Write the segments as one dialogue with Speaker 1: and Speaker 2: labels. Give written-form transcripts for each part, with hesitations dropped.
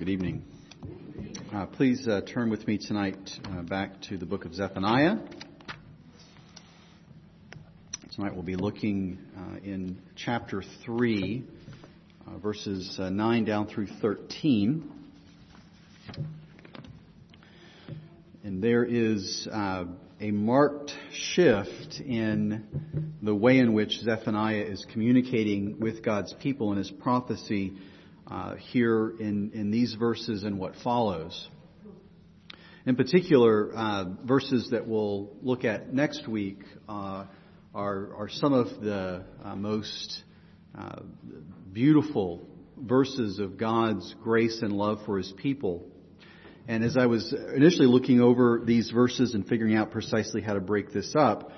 Speaker 1: Good evening. Please turn with me tonight back to the book of Zephaniah. Tonight we'll be looking in chapter 3, verses 9 down through 13. And there is a marked shift in the way in which Zephaniah is communicating with God's people in his prophecy here in these verses and what follows. In particular, verses that we'll look at next week are some of the most beautiful verses of God's grace and love for his people. And as I was initially looking over these verses and figuring out precisely how to break this up,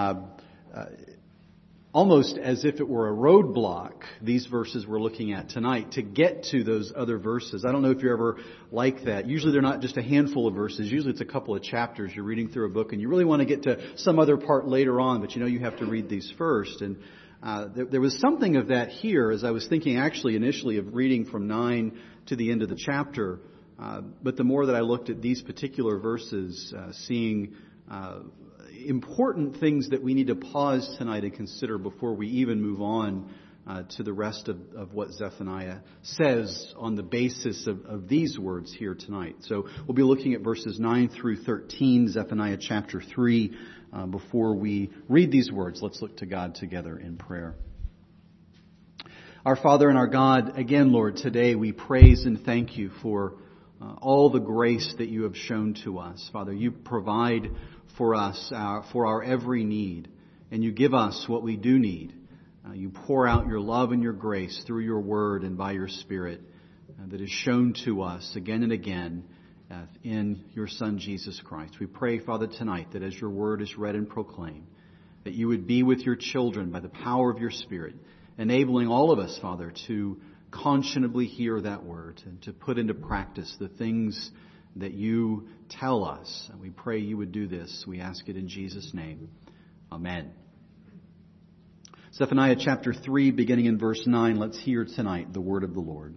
Speaker 1: almost as if it were a roadblock, these verses we're looking at tonight, to get to those other verses. I don't know if you're ever like that. Usually they're not just a handful of verses. Usually it's a couple of chapters. You're reading through a book and you really want to get to some other part later on, but you know you have to read these first. And there was something of that here as I was thinking actually initially of reading from 9 to the end of the chapter. But the more that I looked at these particular verses, seeing important things that we need to pause tonight and consider before we even move on to the rest of what Zephaniah says on the basis of these words here tonight. So we'll be looking at verses 9 through 13, Zephaniah chapter 3. Before we read these words, let's look to God together in prayer. Our Father and our God, again, Lord, today we praise and thank you for all the grace that you have shown to us. Father, you provide for us, for our every need, and you give us what we do need. You pour out your love and your grace through your word and by your Spirit that is shown to us again and again in your Son, Jesus Christ. We pray, Father, tonight that as your word is read and proclaimed, that you would be with your children by the power of your Spirit, enabling all of us, Father, to conscionably hear that word and to put into practice the things that you tell us. And we pray you would do this. We ask it in Jesus' name. Amen. Zephaniah chapter 3, beginning in verse 9, let's hear tonight the word of the Lord.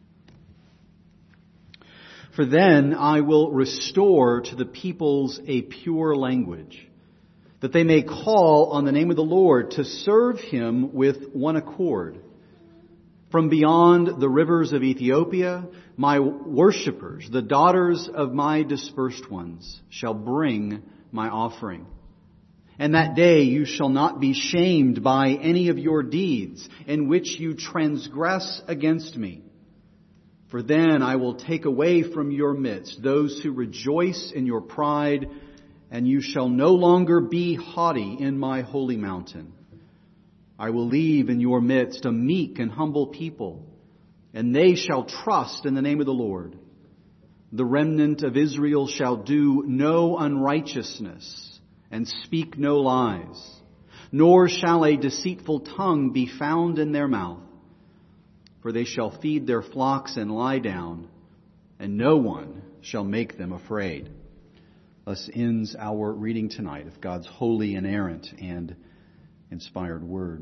Speaker 1: For then I will restore to the peoples a pure language, that they may call on the name of the Lord to serve him with one accord. From beyond the rivers of Ethiopia, my worshippers, the daughters of my dispersed ones, shall bring my offering. And that day you shall not be shamed by any of your deeds in which you transgress against me. For then I will take away from your midst those who rejoice in your pride, and you shall no longer be haughty in my holy mountain. I will leave in your midst a meek and humble people, and they shall trust in the name of the Lord. The remnant of Israel shall do no unrighteousness and speak no lies, nor shall a deceitful tongue be found in their mouth. For they shall feed their flocks and lie down, and no one shall make them afraid. Thus ends our reading tonight of God's holy, inerrant, and inspired word.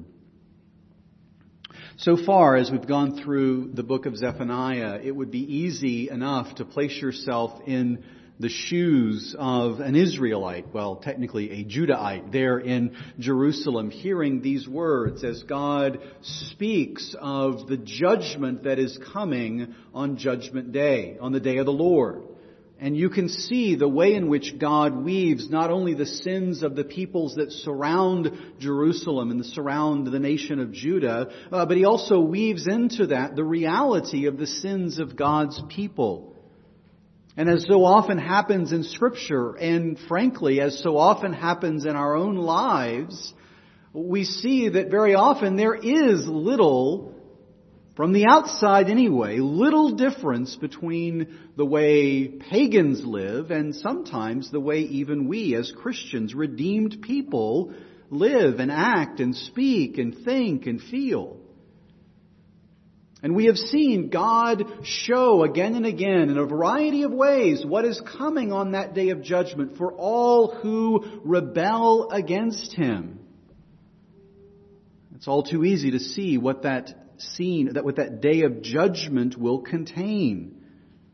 Speaker 1: So far, as we've gone through the book of Zephaniah, it would be easy enough to place yourself in the shoes of an Israelite, well, technically a Judahite, there in Jerusalem, hearing these words as God speaks of the judgment that is coming on Judgment Day, on the day of the Lord. And you can see the way in which God weaves not only the sins of the peoples that surround Jerusalem and surround the nation of Judah, but he also weaves into that the reality of the sins of God's people. And as so often happens in Scripture, and frankly, as so often happens in our own lives, we see that very often there is little, from the outside anyway, little difference between the way pagans live and sometimes the way even we as Christians, redeemed people, live and act and speak and think and feel. And we have seen God show again and again in a variety of ways what is coming on that day of judgment for all who rebel against him. It's all too easy to see what that day of judgment will contain.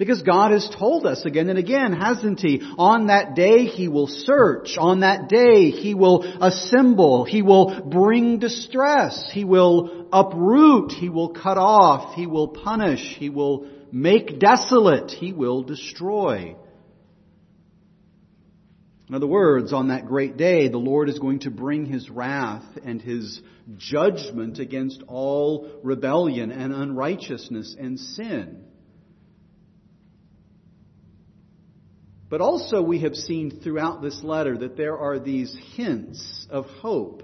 Speaker 1: Because God has told us again and again, hasn't He? On that day He will search. On that day He will assemble. He will bring distress. He will uproot. He will cut off. He will punish. He will make desolate. He will destroy. In other words, on that great day, the Lord is going to bring His wrath and His judgment against all rebellion and unrighteousness and sin. But also we have seen throughout this letter that there are these hints of hope.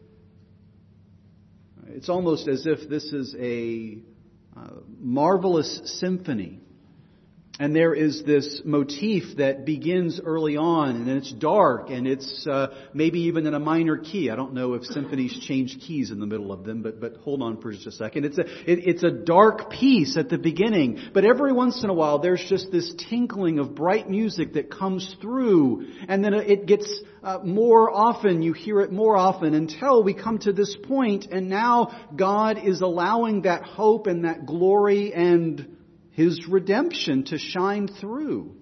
Speaker 1: It's almost as if this is a marvelous symphony. And there is this motif that begins early on, and it's dark, and it's maybe even in a minor key. I don't know if symphonies change keys in the middle of them, but hold on for just a second. It's a dark piece at the beginning, but every once in a while there's just this tinkling of bright music that comes through, and then it gets more often, you hear it more often until we come to this point, and now God is allowing that hope and that glory and His redemption to shine through.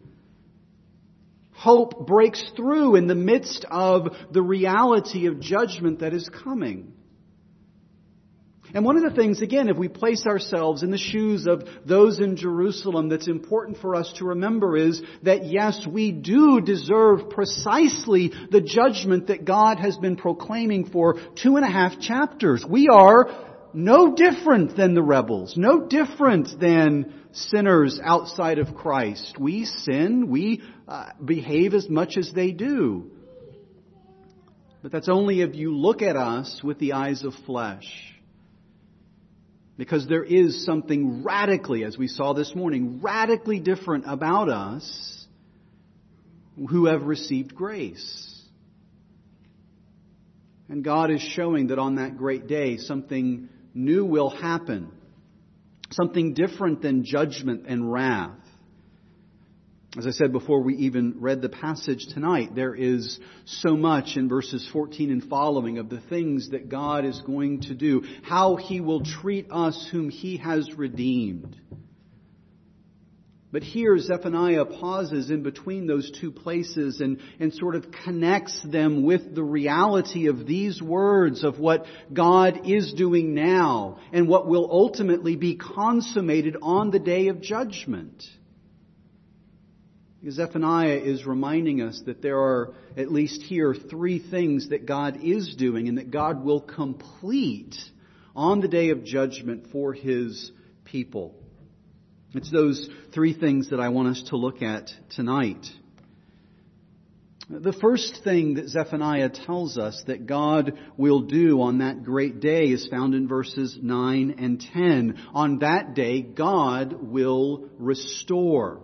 Speaker 1: Hope breaks through in the midst of the reality of judgment that is coming. And one of the things, again, if we place ourselves in the shoes of those in Jerusalem, that's important for us to remember is that yes, we do deserve precisely the judgment that God has been proclaiming for 2.5 chapters. We are no different than the rebels, no different than sinners outside of Christ. We sin, we behave as much as they do. But that's only if you look at us with the eyes of flesh. Because there is something radically, as we saw this morning, radically different about us who have received grace. And God is showing that on that great day something new will happen. Something different than judgment and wrath. As I said before we even read the passage tonight, there is so much in verses 14 and following of the things that God is going to do. How He will treat us whom He has redeemed. But here Zephaniah pauses in between those two places and sort of connects them with the reality of these words of what God is doing now and what will ultimately be consummated on the day of judgment. Because Zephaniah is reminding us that there are, at least here, 3 things that God is doing and that God will complete on the day of judgment for His people. It's those 3 things that I want us to look at tonight. The first thing that Zephaniah tells us that God will do on that great day is found in verses 9 and 10. On that day, God will restore.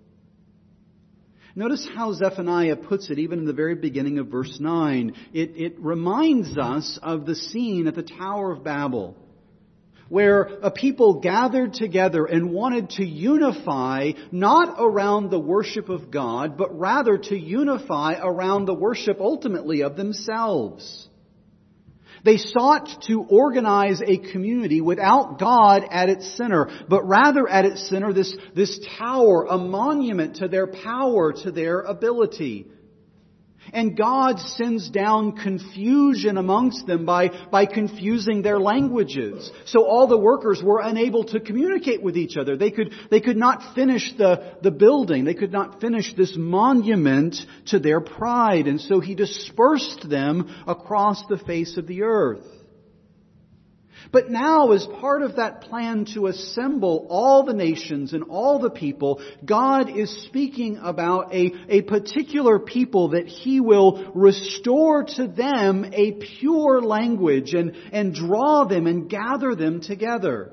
Speaker 1: Notice how Zephaniah puts it even in the very beginning of verse 9. It reminds us of the scene at the Tower of Babel, where a people gathered together and wanted to unify not around the worship of God, but rather to unify around the worship ultimately of themselves. They sought to organize a community without God at its center, but rather at its center this tower, a monument to their power, to their ability. And God sends down confusion amongst them by confusing their languages. So all the workers were unable to communicate with each other. They could not finish the building. They could not finish this monument to their pride. And so He dispersed them across the face of the earth. But now, as part of that plan to assemble all the nations and all the people, God is speaking about a particular people that He will restore to them a pure language and draw them and gather them together.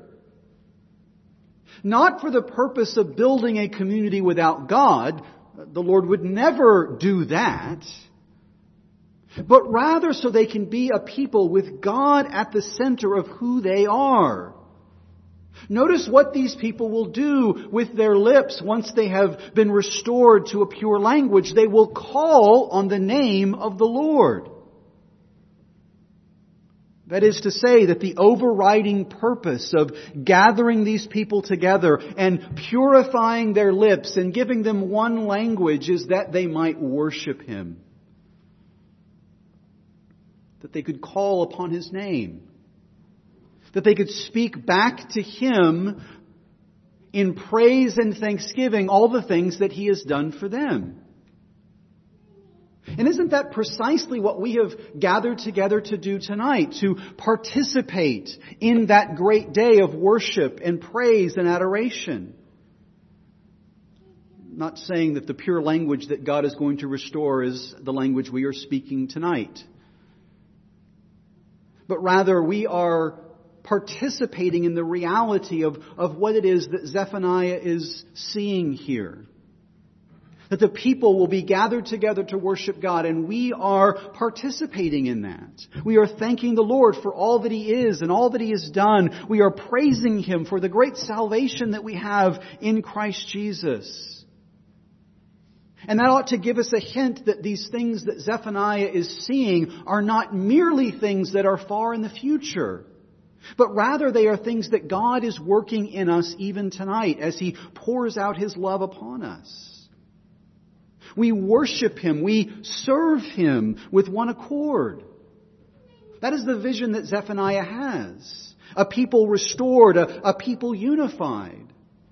Speaker 1: Not for the purpose of building a community without God. The Lord would never do that. But rather so they can be a people with God at the center of who they are. Notice what these people will do with their lips once they have been restored to a pure language. They will call on the name of the Lord. That is to say that the overriding purpose of gathering these people together and purifying their lips and giving them one language is that they might worship Him. That they could call upon His name. That they could speak back to Him in praise and thanksgiving all the things that He has done for them. And isn't that precisely what we have gathered together to do tonight? To participate in that great day of worship and praise and adoration. I'm not saying that the pure language that God is going to restore is the language we are speaking tonight. But rather we are participating in the reality of what it is that Zephaniah is seeing here. That the people will be gathered together to worship God, and we are participating in that. We are thanking the Lord for all that He is and all that He has done. We are praising Him for the great salvation that we have in Christ Jesus. And that ought to give us a hint that these things that Zephaniah is seeing are not merely things that are far in the future, but rather they are things that God is working in us even tonight as He pours out His love upon us. We worship Him. We serve Him with one accord. That is the vision that Zephaniah has. A people restored, a people unified.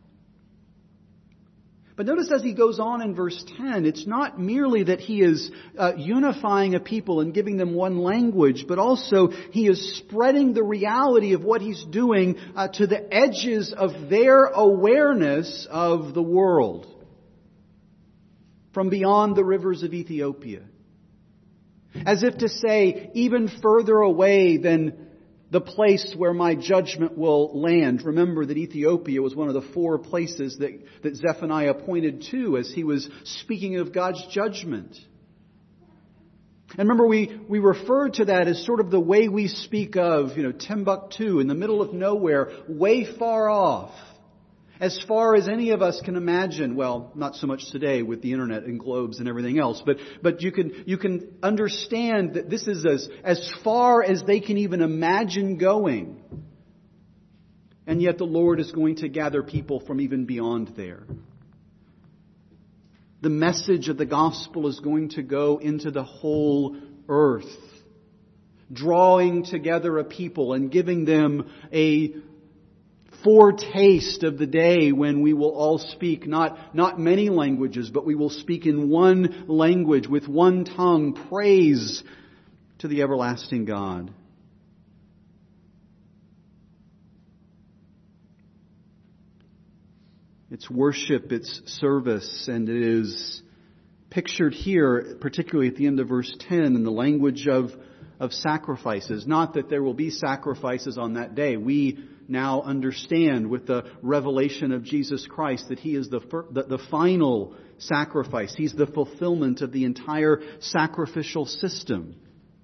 Speaker 1: But notice as he goes on in verse 10, it's not merely that he is unifying a people and giving them one language, but also he is spreading the reality of what he's doing to the edges of their awareness of the world. From beyond the rivers of Ethiopia. As if to say, even further away than the place where my judgment will land. Remember that Ethiopia was one of the 4 places that Zephaniah pointed to as he was speaking of God's judgment. And remember, we referred to that as sort of the way we speak of, Timbuktu in the middle of nowhere, way far off. As far as any of us can imagine, well, not so much today with the internet and globes and everything else, but you can understand that this is as far as they can even imagine going. And yet the Lord is going to gather people from even beyond there. The message of the gospel is going to go into the whole earth, drawing together a people and giving them a foretaste of the day when we will all speak not many languages, but we will speak in one language with one tongue, praise to the everlasting God. It's worship, it's service, and it is pictured here, particularly at the end of verse 10, in the language of sacrifices. Not that there will be sacrifices on that day. We now understand with the revelation of Jesus Christ that He is the final sacrifice. He's the fulfillment of the entire sacrificial system.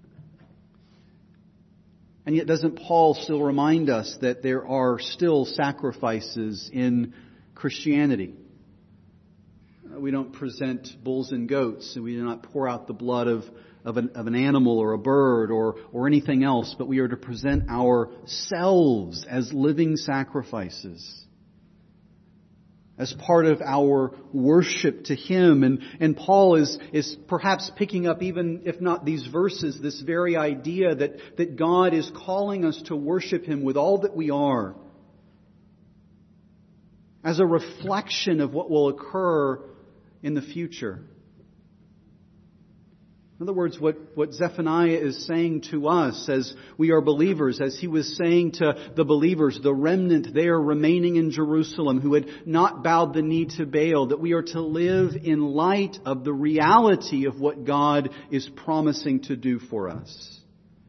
Speaker 1: And yet doesn't Paul still remind us that there are still sacrifices in Christianity? We don't present bulls and goats, and we do not pour out the blood of an animal or a bird or anything else, but we are to present ourselves as living sacrifices, as part of our worship to Him. And Paul is perhaps picking up, even if not these verses, this very idea that God is calling us to worship Him with all that we are, as a reflection of what will occur in the future. In other words, what Zephaniah is saying to us as we are believers, as he was saying to the believers, the remnant there remaining in Jerusalem who had not bowed the knee to Baal, that we are to live in light of the reality of what God is promising to do for us.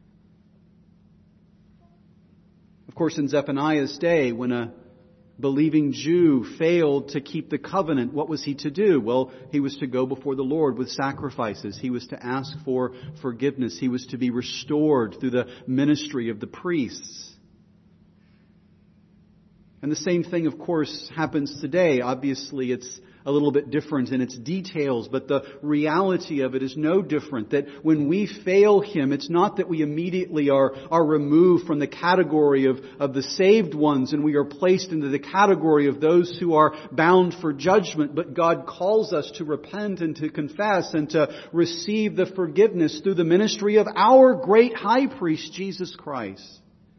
Speaker 1: Of course, in Zephaniah's day, when a believing Jew failed to keep the covenant, what was he to do? Well, he was to go before the Lord with sacrifices. He was to ask for forgiveness. He was to be restored through the ministry of the priests. And the same thing, of course, happens today. Obviously, it's a little bit different in its details, but the reality of it is no different. That when we fail Him, it's not that we immediately are removed from the category of the saved ones and we are placed into the category of those who are bound for judgment, but God calls us to repent and to confess and to receive the forgiveness through the ministry of our great high priest, Jesus Christ.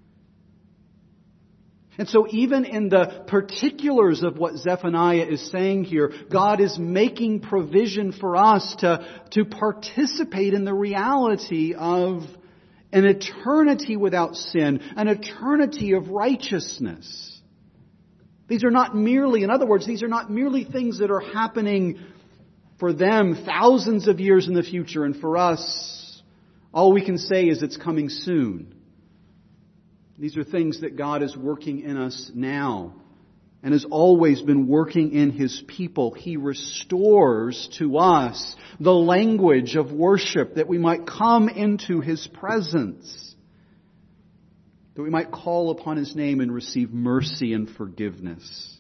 Speaker 1: And so even in the particulars of what Zephaniah is saying here, God is making provision for us to participate in the reality of an eternity without sin, an eternity of righteousness. These are not merely, in other words, these are not merely things that are happening for them thousands of years in the future, and for us, all we can say is it's coming soon. These are things that God is working in us now and has always been working in His people. He restores to us the language of worship that we might come into His presence, that we might call upon His name and receive mercy and forgiveness.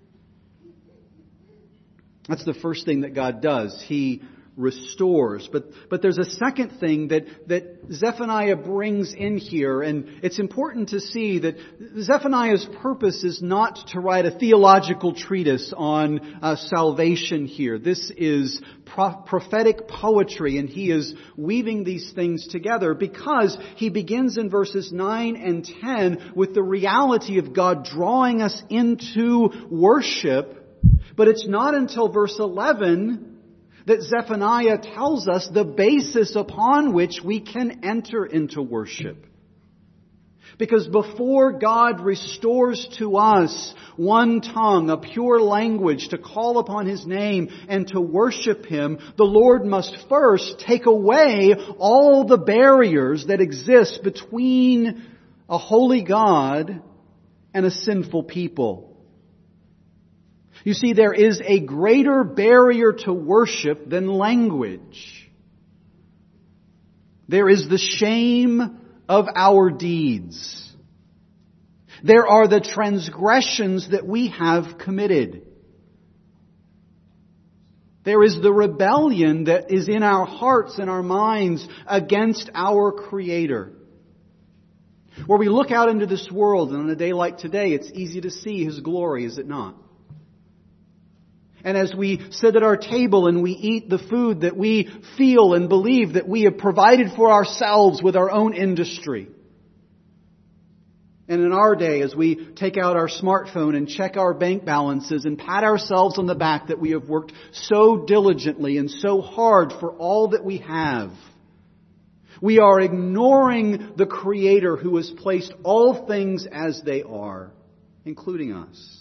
Speaker 1: That's the first thing that God does. He restores. But there's a second thing that Zephaniah brings in here, and it's important to see that Zephaniah's purpose is not to write a theological treatise on salvation here. This is prophetic poetry, and he is weaving these things together because he begins in verses 9 and 10 with the reality of God drawing us into worship, but it's not until verse 11 that Zephaniah tells us the basis upon which we can enter into worship. Because before God restores to us one tongue, a pure language to call upon His name and to worship Him, the Lord must first take away all the barriers that exist between a holy God and a sinful people. You see, there is a greater barrier to worship than language. There is the shame of our deeds. There are the transgressions that we have committed. There is the rebellion that is in our hearts and our minds against our Creator. Where we look out into this world, and on a day like today, it's easy to see His glory, is it not? And as we sit at our table and we eat the food that we feel and believe that we have provided for ourselves with our own industry. And in our day, as we take out our smartphone and check our bank balances and pat ourselves on the back that we have worked so diligently and so hard for all that we have, we are ignoring the Creator who has placed all things as they are, including us.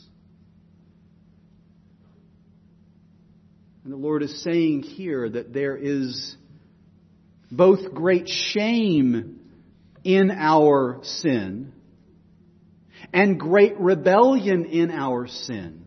Speaker 1: And the Lord is saying here that there is both great shame in our sin and great rebellion in our sin.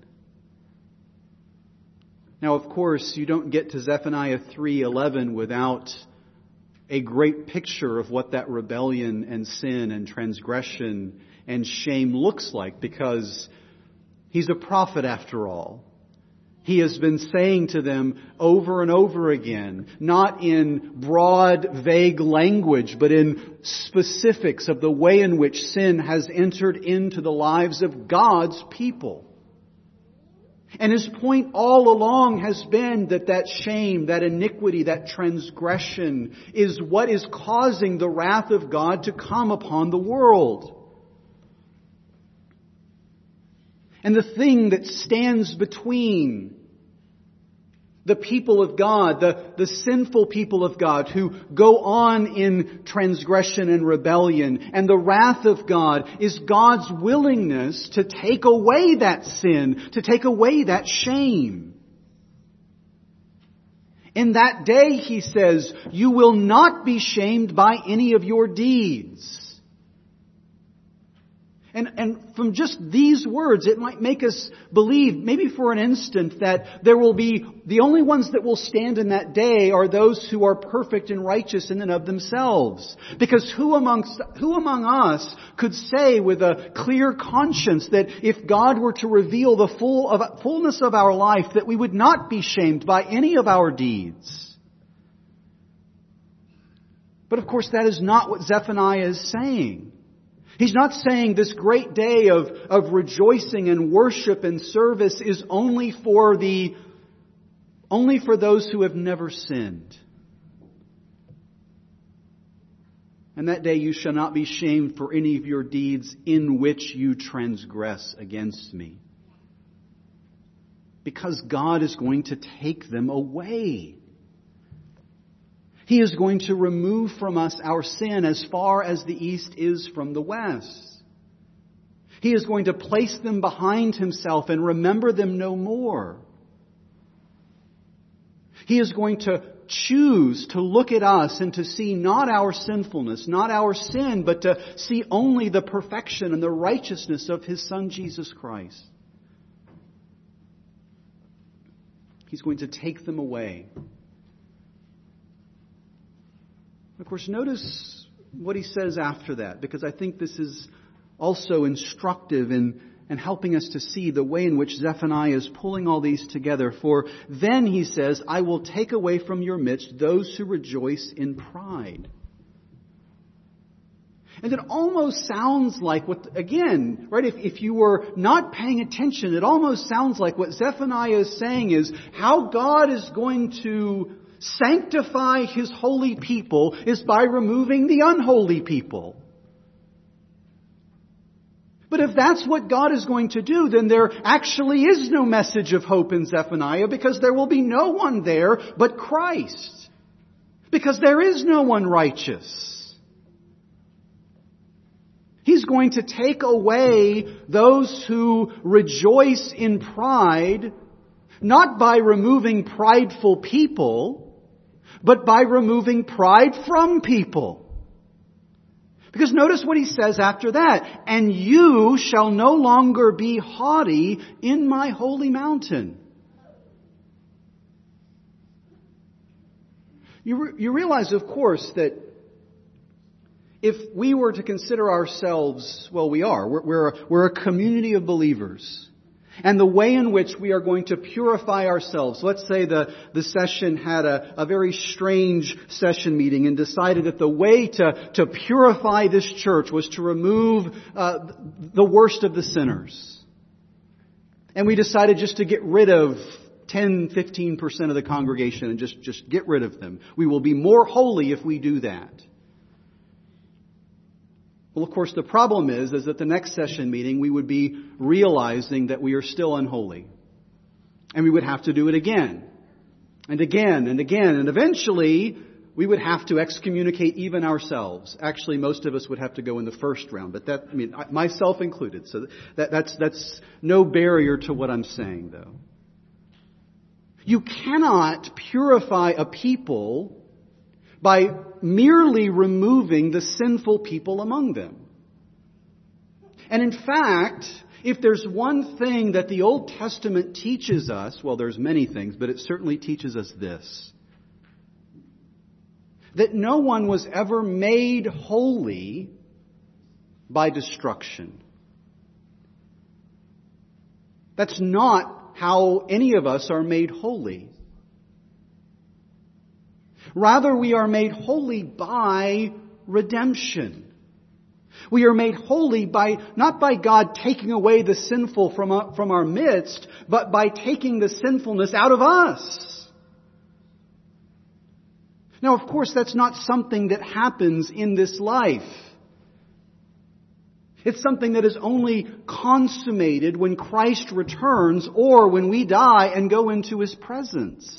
Speaker 1: Now, of course, you don't get to Zephaniah 3:11 without a great picture of what that rebellion and sin and transgression and shame looks like, because he's a prophet after all. He has been saying to them over and over again, not in broad, vague language, but in specifics of the way in which sin has entered into the lives of God's people. And his point all along has been that shame, that iniquity, that transgression is what is causing the wrath of God to come upon the world. And the thing that stands between the people of God, the sinful people of God who go on in transgression and rebellion, and the wrath of God, is God's willingness to take away that sin, to take away that shame. In that day, he says, you will not be shamed by any of your deeds. And from just these words, it might make us believe, maybe for an instant, that there will be, the only ones that will stand in that day are those who are perfect and righteous in and of themselves. Because who among us could say with a clear conscience that if God were to reveal the fullness of our life, that we would not be shamed by any of our deeds? But of course, that is not what Zephaniah is saying. He's not saying this great day of rejoicing and worship and service is only for those who have never sinned. And that day you shall not be shamed for any of your deeds in which you transgress against me. Because God is going to take them away. He is going to remove from us our sin as far as the east is from the west. He is going to place them behind Himself and remember them no more. He is going to choose to look at us and to see not our sinfulness, not our sin, but to see only the perfection and the righteousness of His Son Jesus Christ. He's going to take them away. Of course, notice what he says after that, because I think this is also instructive in helping us to see the way in which Zephaniah is pulling all these together. For then, he says, I will take away from your midst those who rejoice in pride. And it almost sounds like what, again, right, if you were not paying attention, it almost sounds like what Zephaniah is saying is how God is going to sanctify His holy people is by removing the unholy people. But if that's what God is going to do, then there actually is no message of hope in Zephaniah, because there will be no one there but Christ. Because there is no one righteous. He's going to take away those who rejoice in pride, not by removing prideful people, but by removing pride from people. Because notice what he says after that. And you shall no longer be haughty in my holy mountain. You realize, of course, that if we were to consider ourselves, well, we are. We're a community of believers. And the way in which we are going to purify ourselves. Let's say the session had a very strange session meeting and decided that the way to purify this church was to remove the worst of the sinners. And we decided just to get rid of 10-15% of the congregation and just get rid of them. We will be more holy if we do that. Well, of course, the problem is that the next session meeting we would be realizing that we are still unholy. And we would have to do it again. And again and again. And eventually, we would have to excommunicate even ourselves. Actually, most of us would have to go in the first round. But myself included. So that's no barrier to what I'm saying, though. You cannot purify a people by merely removing the sinful people among them. And in fact, if there's one thing that the Old Testament teaches us, well, there's many things, but it certainly teaches us this: that no one was ever made holy by destruction. That's not how any of us are made holy. Rather, we are made holy by redemption. We are made holy not by God taking away the sinful from our midst, but by taking the sinfulness out of us. Now, of course, that's not something that happens in this life. It's something that is only consummated when Christ returns or when we die and go into His presence.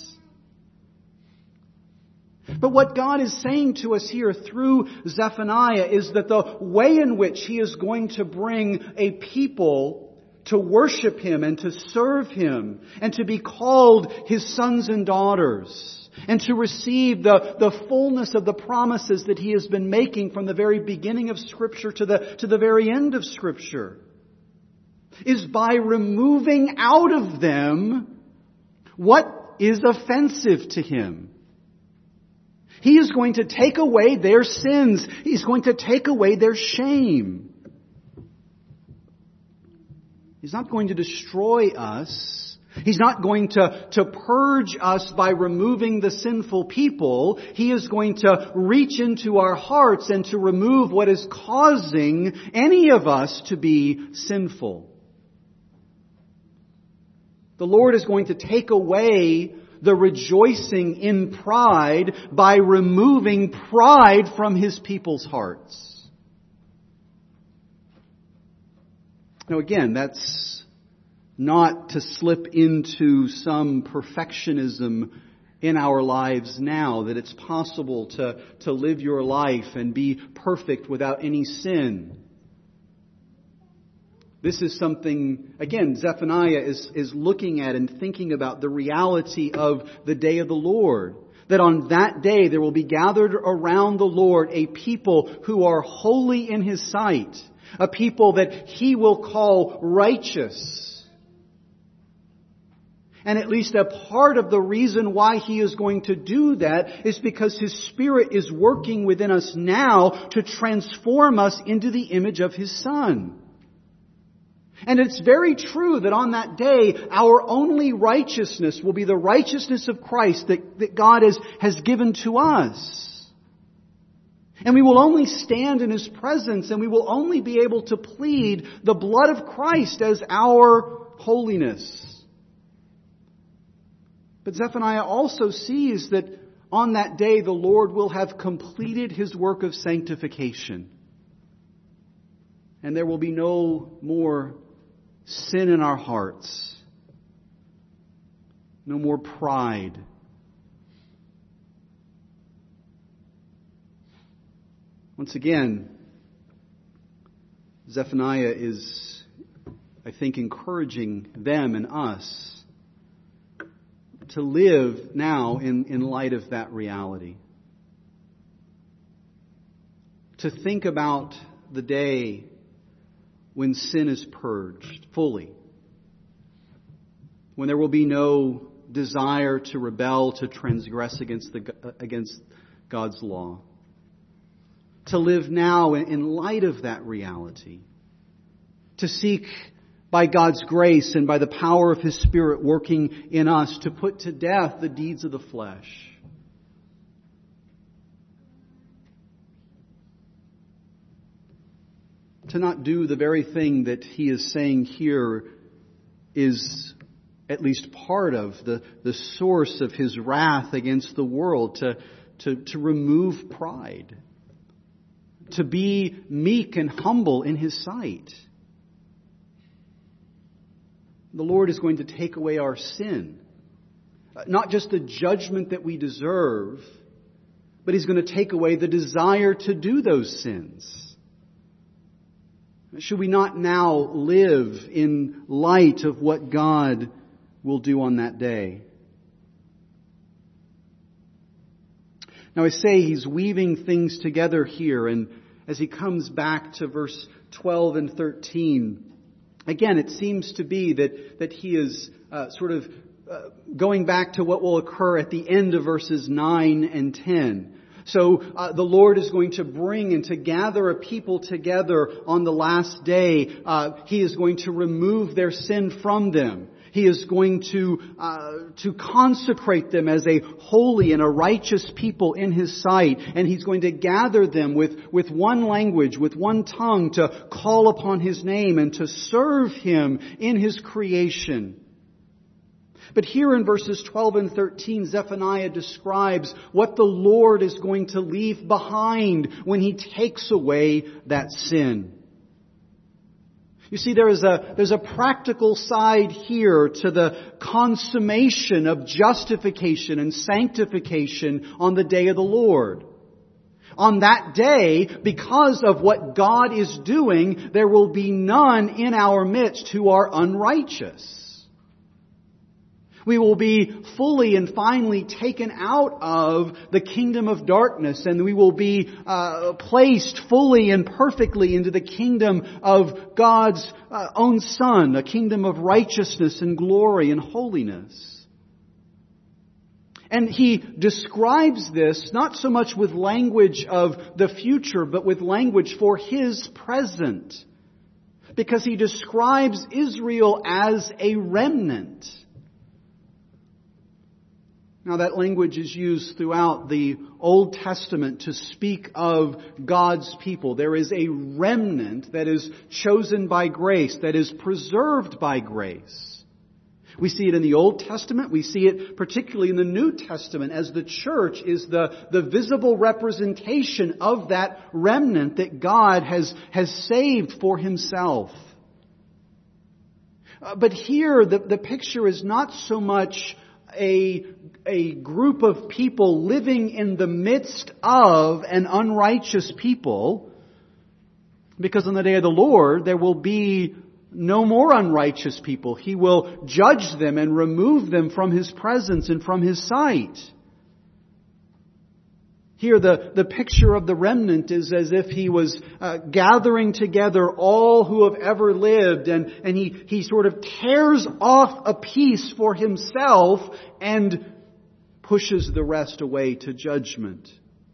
Speaker 1: But what God is saying to us here through Zephaniah is that the way in which He is going to bring a people to worship Him and to serve Him and to be called His sons and daughters and to receive the fullness of the promises that He has been making from the very beginning of Scripture to the very end of Scripture, is by removing out of them what is offensive to Him. He is going to take away their sins. He's going to take away their shame. He's not going to destroy us. He's not going to purge us by removing the sinful people. He is going to reach into our hearts and to remove what is causing any of us to be sinful. The Lord is going to take away the rejoicing in pride by removing pride from His people's hearts. Now again, that's not to slip into some perfectionism in our lives now, that it's possible to live your life and be perfect without any sin. This is something, again, Zephaniah is looking at and thinking about the reality of the day of the Lord. That on that day there will be gathered around the Lord a people who are holy in His sight. A people that He will call righteous. And at least a part of the reason why He is going to do that is because His Spirit is working within us now to transform us into the image of His Son. And it's very true that on that day, our only righteousness will be the righteousness of Christ that God has given to us. And we will only stand in His presence, and we will only be able to plead the blood of Christ as our holiness. But Zephaniah also sees that on that day the Lord will have completed His work of sanctification. And there will be no more sin in our hearts. No more pride. Once again, Zephaniah is, I think, encouraging them and us to live now in light of that reality. To think about the day when sin is purged fully. When there will be no desire to rebel, to transgress against God's law. To live now in light of that reality. To seek by God's grace and by the power of His Spirit working in us to put to death the deeds of the flesh. To not do the very thing that he is saying here is at least part of the source of His wrath against the world, to remove pride. To be meek and humble in His sight. The Lord is going to take away our sin. Not just the judgment that we deserve, but He's going to take away the desire to do those sins. Should we not now live in light of what God will do on that day? Now I say He's weaving things together here, and as He comes back to verse 12 and 13, again, it seems to be that He is going back to what will occur at the end of verses 9 and 10. So the Lord is going to bring and to gather a people together on the last day. He is going to remove their sin from them. He is going to consecrate them as a holy and a righteous people in His sight. And He's going to gather them with one language, with one tongue, to call upon His name and to serve Him in His creation. But here in verses 12 and 13, Zephaniah describes what the Lord is going to leave behind when He takes away that sin. You see, there's a practical side here to the consummation of justification and sanctification on the day of the Lord. On that day, because of what God is doing, there will be none in our midst who are unrighteous. We will be fully and finally taken out of the kingdom of darkness, and we will be placed fully and perfectly into the kingdom of God's own Son, a kingdom of righteousness and glory and holiness. And he describes this not so much with language of the future, but with language for his present. Because he describes Israel as a remnant. Now that language is used throughout the Old Testament to speak of God's people. There is a remnant that is chosen by grace, that is preserved by grace. We see it in the Old Testament. We see it particularly in the New Testament as the church is the visible representation of that remnant that God has saved for Himself. But here the picture is not so much a group of people living in the midst of an unrighteous people, because on the day of the Lord there will be no more unrighteous people. He will judge them and remove them from His presence and from His sight. Here the picture of the remnant is as if He was gathering together all who have ever lived, and he sort of tears off a piece for Himself and pushes the rest away to judgment.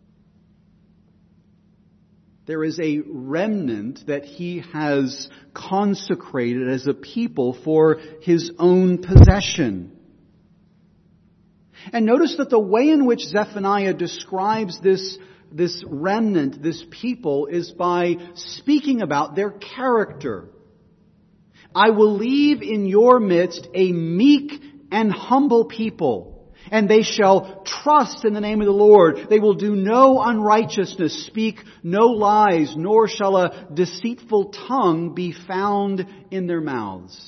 Speaker 1: There is a remnant that He has consecrated as a people for His own possession. And notice that the way in which Zephaniah describes this remnant, this people, is by speaking about their character. I will leave in your midst a meek and humble people, and they shall trust in the name of the Lord. They will do no unrighteousness, speak no lies, nor shall a deceitful tongue be found in their mouths.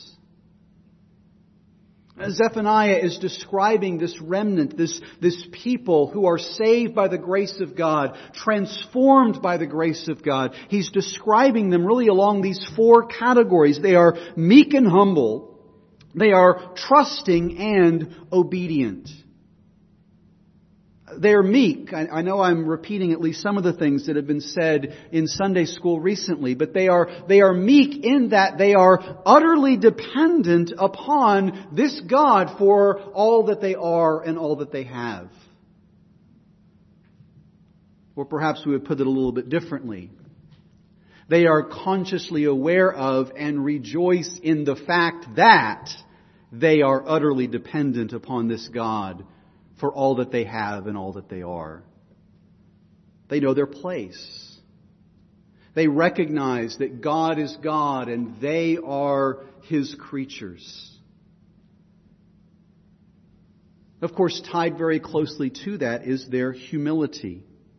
Speaker 1: Zephaniah is describing this remnant, this people who are saved by the grace of God, transformed by the grace of God. He's describing them really along these four categories. They are meek and humble. They are trusting and obedient. They're meek. I know I'm repeating at least some of the things that have been said in Sunday school recently, but they are meek in that they are utterly dependent upon this God for all that they are and all that they have. Or perhaps we would put it a little bit differently. They are consciously aware of and rejoice in the fact that they are utterly dependent upon this God for all that they have and all that they are. They know their place. They recognize that God is God and they are His creatures. Of course, tied very closely to that is their humility.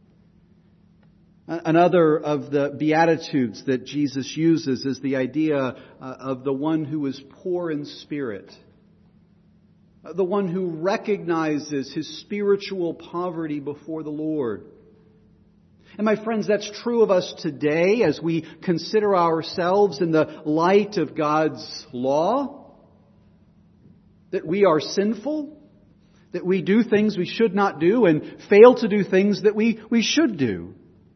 Speaker 1: Another of the Beatitudes that Jesus uses is the idea of the one who is poor in spirit. The one who recognizes his spiritual poverty before the Lord. And my friends, that's true of us today as we consider ourselves in the light of God's law. That we are sinful. That we do things we should not do and fail to do things that we should do.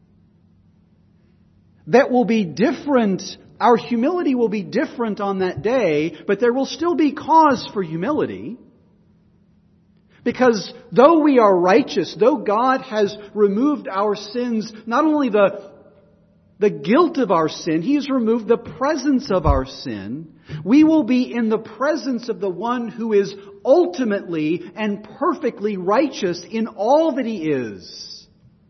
Speaker 1: That will be different. Our humility will be different on that day, but there will still be cause for humility. Because though we are righteous, though God has removed our sins, not only the guilt of our sin, He has removed the presence of our sin, we will be in the presence of the one who is ultimately and perfectly righteous in all that He is.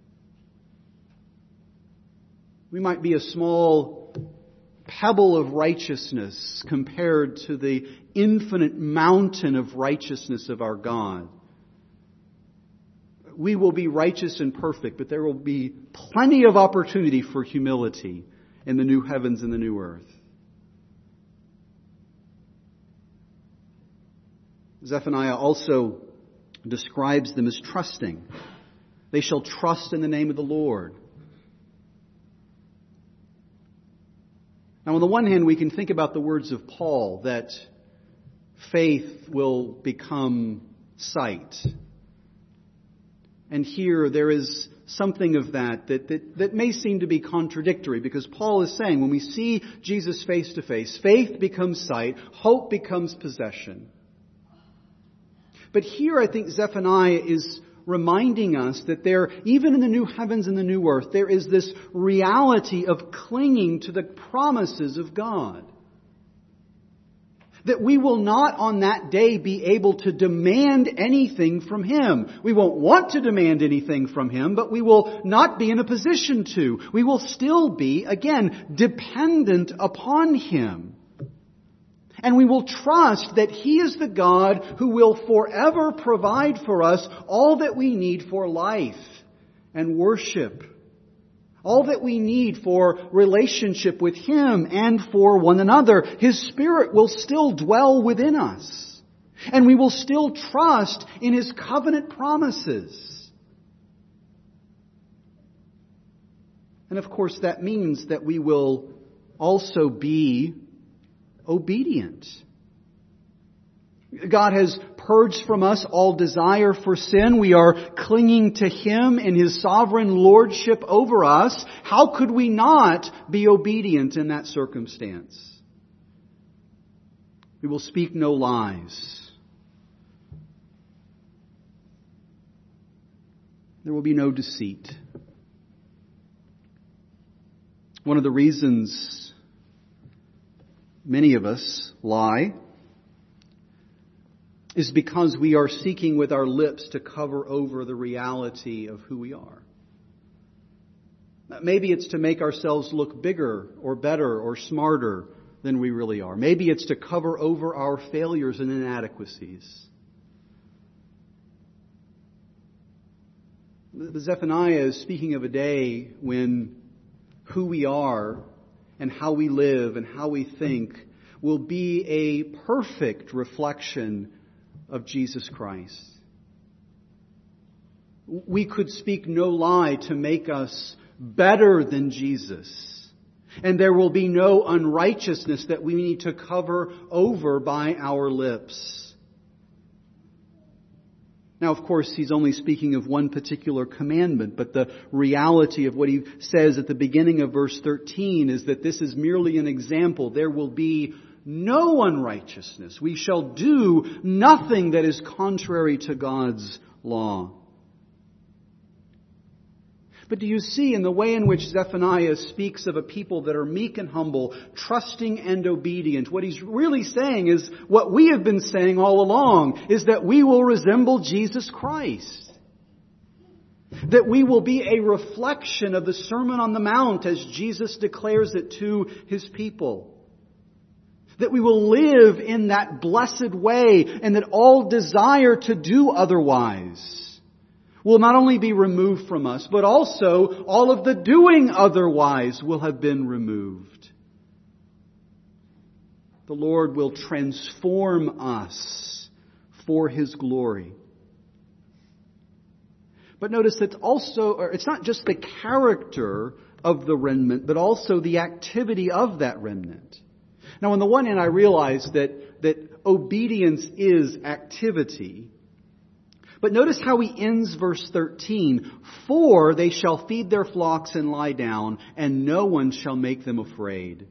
Speaker 1: We might be a small pebble of righteousness compared to the infinite mountain of righteousness of our God. We will be righteous and perfect, but there will be plenty of opportunity for humility in the new heavens and the new earth. Zephaniah also describes them as trusting. They shall trust in the name of the Lord. Now, on the one hand, we can think about the words of Paul that faith will become sight. And here there is something of that may seem to be contradictory, because Paul is saying when we see Jesus face to face, faith becomes sight, hope becomes possession. But here I think Zephaniah is reminding us that there, even in the new heavens and the new earth, there is this reality of clinging to the promises of God. That we will not on that day be able to demand anything from Him. We won't want to demand anything from Him, but we will not be in a position to. We will still be, again, dependent upon Him. And we will trust that He is the God who will forever provide for us all that we need for life and worship. All that we need for relationship with Him and for one another. His Spirit will still dwell within us. And we will still trust in His covenant promises. And of course that means that we will also be obedient. God has purged from us all desire for sin. We are clinging to Him in His sovereign lordship over us. How could we not be obedient in that circumstance? We will speak no lies. There will be no deceit. One of the reasons many of us lie is because we are seeking with our lips to cover over the reality of who we are. Maybe it's to make ourselves look bigger or better or smarter than we really are. Maybe it's to cover over our failures and inadequacies. Zephaniah is speaking of a day when who we are and how we live and how we think will be a perfect reflection of Jesus Christ. We could speak no lie to make us better than Jesus. And there will be no unrighteousness that we need to cover over by our lips. Now, of course, he's only speaking of one particular commandment, but the reality of what he says at the beginning of verse 13 is that this is merely an example. There will be no unrighteousness. We shall do nothing that is contrary to God's law. But do you see in the way in which Zephaniah speaks of a people that are meek and humble, trusting and obedient, what he's really saying is what we have been saying all along, is that we will resemble Jesus Christ. That we will be a reflection of the Sermon on the Mount as Jesus declares it to His people. That we will live in that blessed way, and that all desire to do otherwise will not only be removed from us, but also all of the doing otherwise will have been removed. The Lord will transform us for His glory. But notice it's not just the character of the remnant, but also the activity of that remnant. Now, on the one hand, I realize that obedience is activity. But notice how he ends verse 13. For they shall feed their flocks and lie down, and no one shall make them afraid.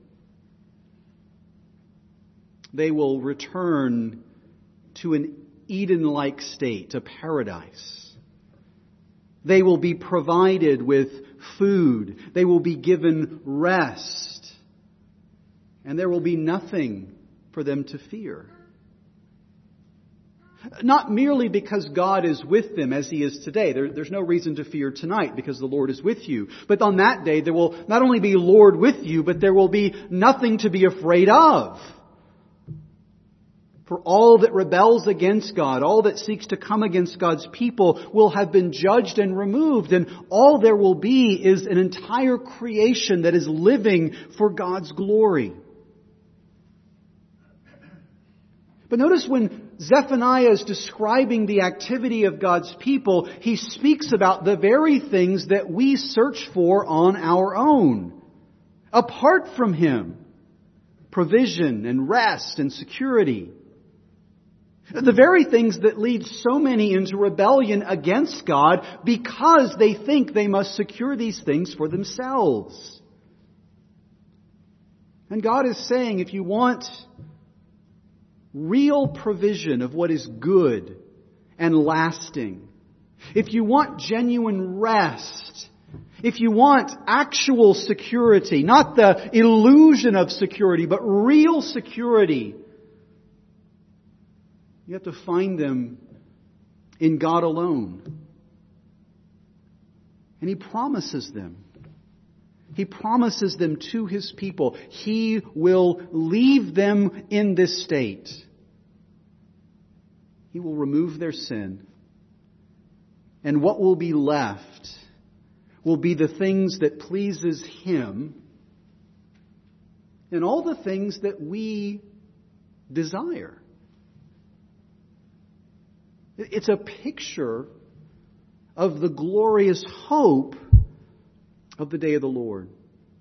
Speaker 1: They will return to an Eden-like state, a paradise. They will be provided with food. They will be given rest. And there will be nothing for them to fear. Not merely because God is with them as He is today. There's no reason to fear tonight because the Lord is with you. But on that day there will not only be Lord with you, but there will be nothing to be afraid of. For all that rebels against God, all that seeks to come against God's people will have been judged and removed. And all there will be is an entire creation that is living for God's glory. But notice when Zephaniah is describing the activity of God's people, he speaks about the very things that we search for on our own, apart from Him. Provision and rest and security. The very things that lead so many into rebellion against God because they think they must secure these things for themselves. And God is saying, if you want real provision of what is good and lasting, if you want genuine rest, if you want actual security, not the illusion of security, but real security, you have to find them in God alone. And He promises them. He promises them to His people. He will leave them in this state. He will remove their sin. And what will be left will be the things that pleases Him and all the things that we desire. It's a picture of the glorious hope of the day of the Lord.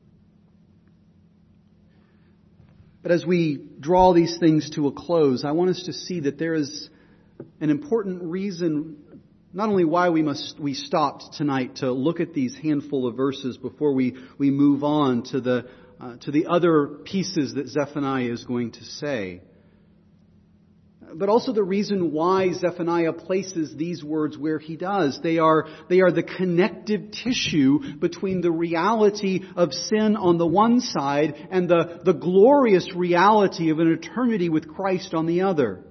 Speaker 1: But as we draw these things to a close, I want us to see that there is an important reason, not only why we stopped tonight to look at these handful of verses before we move on to the other pieces that Zephaniah is going to say, but also the reason why Zephaniah places these words where he does. They are the connective tissue between the reality of sin on the one side and the glorious reality of an eternity with Christ on the other.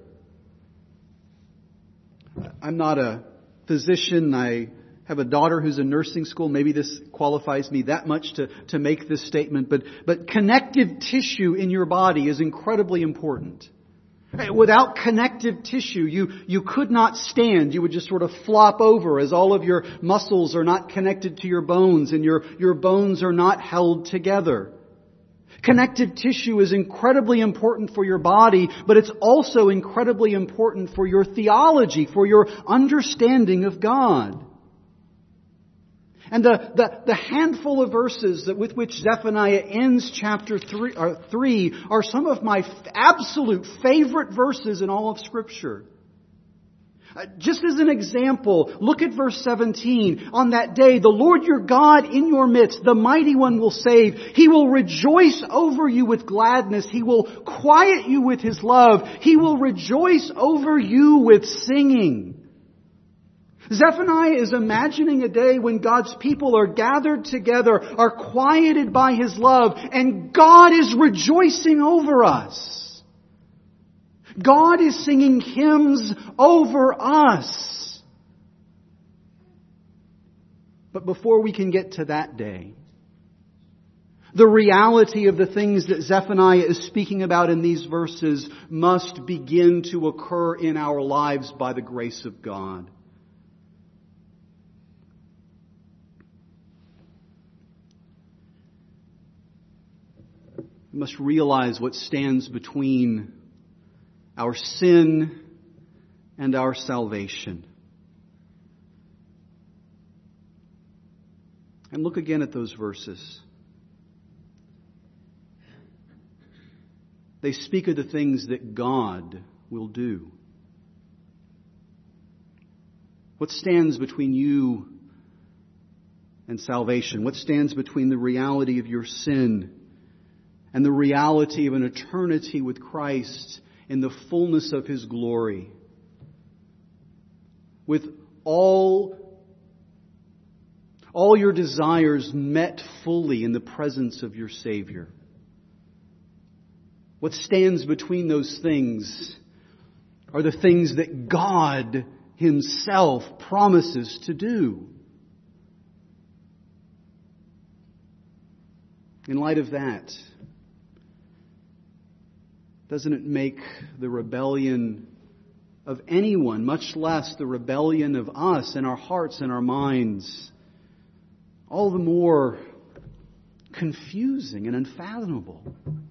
Speaker 1: I'm not a physician. I have a daughter who's in nursing school. Maybe this qualifies me that much to make this statement. But connective tissue in your body is incredibly important. Without connective tissue, you could not stand. You would just sort of flop over as all of your muscles are not connected to your bones and your bones are not held together. Connective tissue is incredibly important for your body, but it's also incredibly important for your theology, for your understanding of God. And the handful of verses with which Zephaniah ends chapter 3 are some of my absolute favorite verses in all of Scripture. Just as an example, look at verse 17. On that day, the Lord your God in your midst, the Mighty One will save. He will rejoice over you with gladness. He will quiet you with His love. He will rejoice over you with singing. Zephaniah is imagining a day when God's people are gathered together, are quieted by His love, and God is rejoicing over us. God is singing hymns over us. But before we can get to that day, the reality of the things that Zephaniah is speaking about in these verses must begin to occur in our lives by the grace of God. We must realize what stands between our sin and our salvation. And look again at those verses. They speak of the things that God will do. What stands between you and salvation? What stands between the reality of your sin and the reality of an eternity with Christ in the fullness of His glory, with all your desires met fully in the presence of your Savior? What stands between those things are the things that God Himself promises to do. In light of that, doesn't it make the rebellion of anyone, much less the rebellion of us in our hearts and our minds, all the more confusing and unfathomable?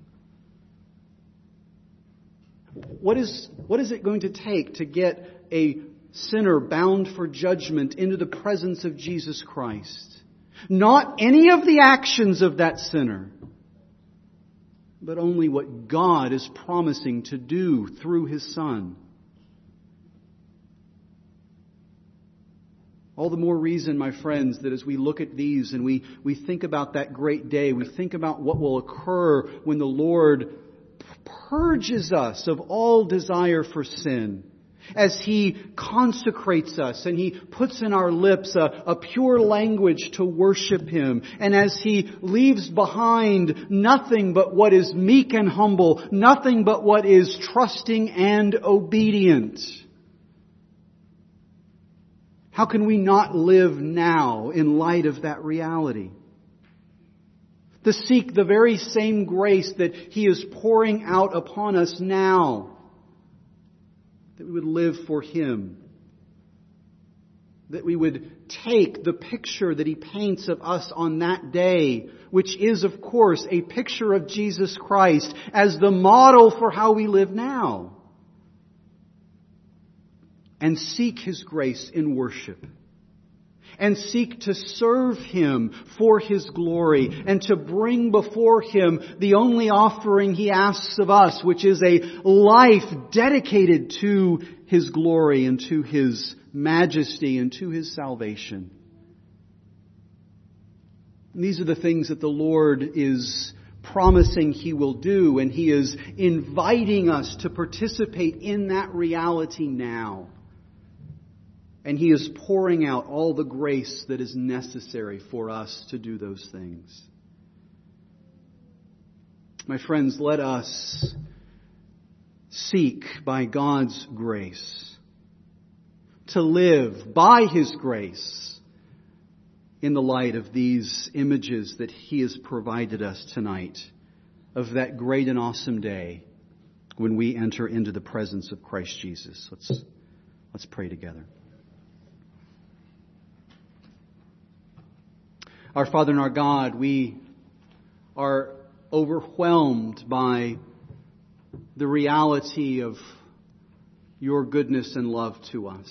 Speaker 1: What is it going to take to get a sinner bound for judgment into the presence of Jesus Christ? Not any of the actions of that sinner, but only what God is promising to do through His Son. All the more reason, my friends, that as we look at these and we think about that great day, we think about what will occur when the Lord purges us of all desire for sin, as He consecrates us and He puts in our lips a pure language to worship Him, and as He leaves behind nothing but what is meek and humble, nothing but what is trusting and obedient. How can we not live now in light of that reality? To seek the very same grace that He is pouring out upon us now. That we would live for Him. That we would take the picture that He paints of us on that day, which is, of course, a picture of Jesus Christ, as the model for how we live now. And seek His grace in worship. And seek to serve Him for His glory. And to bring before Him the only offering He asks of us, which is a life dedicated to His glory and to His majesty and to His salvation. And these are the things that the Lord is promising He will do. And He is inviting us to participate in that reality now. And He is pouring out all the grace that is necessary for us to do those things. My friends, let us seek by God's grace to live by His grace in the light of these images that He has provided us tonight of that great and awesome day when we enter into the presence of Christ Jesus. Let's pray together. Our Father and our God, we are overwhelmed by the reality of Your goodness and love to us.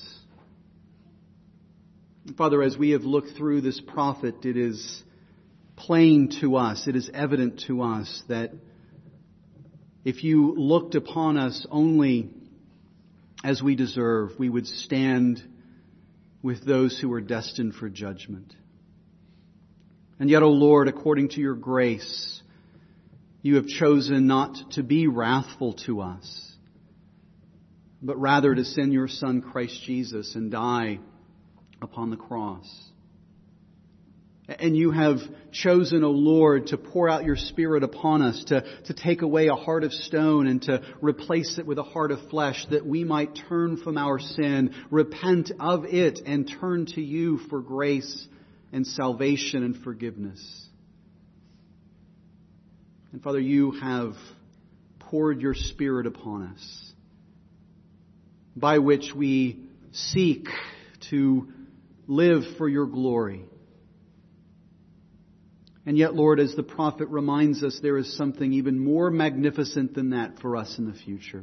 Speaker 1: Father, as we have looked through this prophet, it is plain to us, it is evident to us that if You looked upon us only as we deserve, we would stand with those who are destined for judgment. And yet, O Lord, according to Your grace, You have chosen not to be wrathful to us, but rather to send Your Son, Christ Jesus, and die upon the cross. And You have chosen, O Lord, to pour out Your Spirit upon us, to take away a heart of stone and to replace it with a heart of flesh, that we might turn from our sin, repent of it, and turn to You for grace and salvation and forgiveness. And Father, You have poured Your Spirit upon us, by which we seek to live for Your glory. And yet, Lord, as the prophet reminds us, there is something even more magnificent than that for us in the future.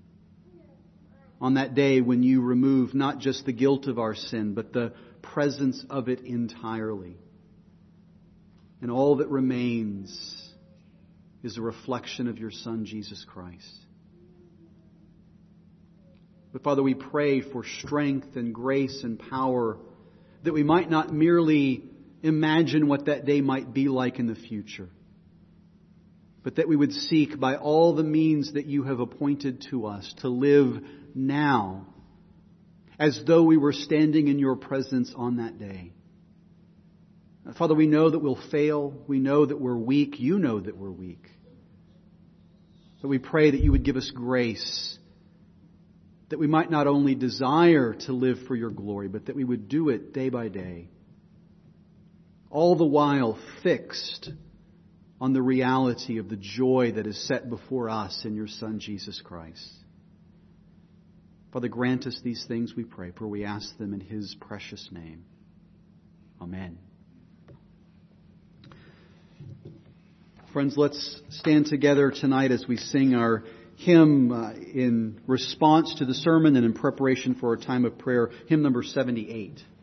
Speaker 1: On that day when You remove not just the guilt of our sin, but the presence of it entirely. And all that remains is a reflection of Your Son, Jesus Christ. But Father, we pray for strength and grace and power, that we might not merely imagine what that day might be like in the future, but that we would seek by all the means that You have appointed to us to live now, as though we were standing in Your presence on that day. Father, we know that we'll fail. We know that we're weak. You know that we're weak. But we pray that You would give us grace, that we might not only desire to live for Your glory, but that we would do it day by day, all the while fixed on the reality of the joy that is set before us in Your Son, Jesus Christ. Father, grant us these things, we pray, for we ask them in His precious name. Amen. Friends, let's stand together tonight as we sing our hymn in response to the sermon and in preparation for our time of prayer, hymn number 78.